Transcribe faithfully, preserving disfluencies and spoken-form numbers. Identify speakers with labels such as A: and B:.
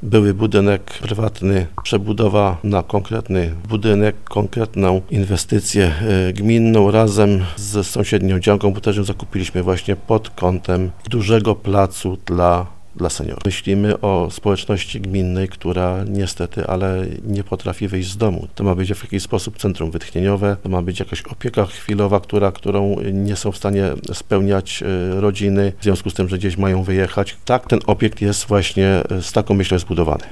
A: były budynek prywatny, przebudowa na konkretny budynek, konkretną inwestycję gminną razem z sąsiednią działką, bo też ją zakupiliśmy właśnie pod kątem dużego placu dla dla seniorów. Myślimy o społeczności gminnej, która niestety, ale nie potrafi wyjść z domu. To ma być w jakiś sposób centrum wytchnieniowe, to ma być jakaś opieka chwilowa, która, którą nie są w stanie spełniać rodziny, w związku z tym, że gdzieś mają wyjechać. Tak, ten obiekt jest właśnie z taką myślą zbudowany.